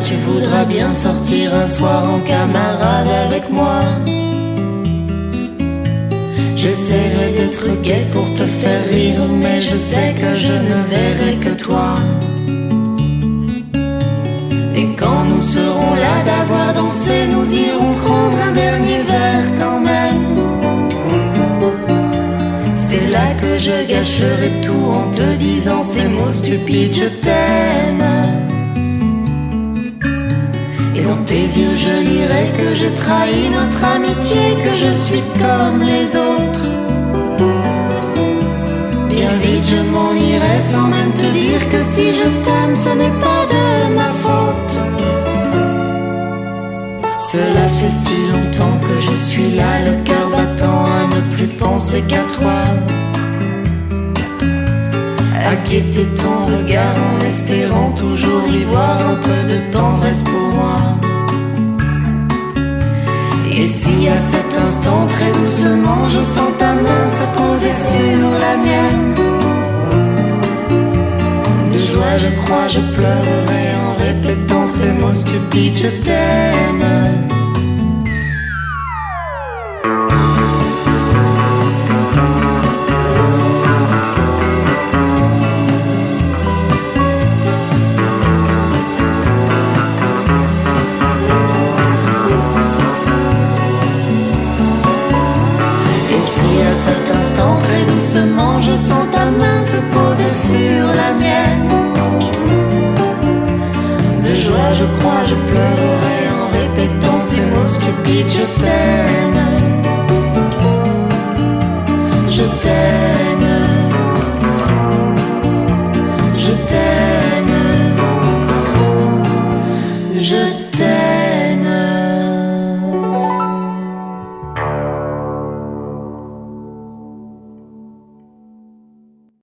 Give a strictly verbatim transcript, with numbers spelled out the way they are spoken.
tu voudras bien sortir un soir en camarade avec moi. J'essaierai d'être gai pour te faire rire, mais je sais que je ne verrai que toi. Et quand nous serons là d'avoir dansé, nous irons prendre un dernier verre quand même. C'est là que je gâcherai tout en te disant ces mots stupides, je t'aime. Et dans tes yeux je lirai que j'ai trahi notre amitié, que je suis comme les autres. Bien vite je m'en irai sans même te dire que si je t'aime ce n'est pas de ma faute. Cela fait si longtemps que je suis là, le cœur battant à ne plus penser qu'à toi. À guetter ton regard en espérant toujours y voir un peu de tendresse pour moi. Et si à cet instant très doucement je sens ta main se poser sur la mienne, de joie je crois je pleurerai en répétant ces mots stupides, je t'aime. Je sens ta main se poser sur la mienne. De joie je crois je pleurerai en répétant ces mots stupides, je t'aime.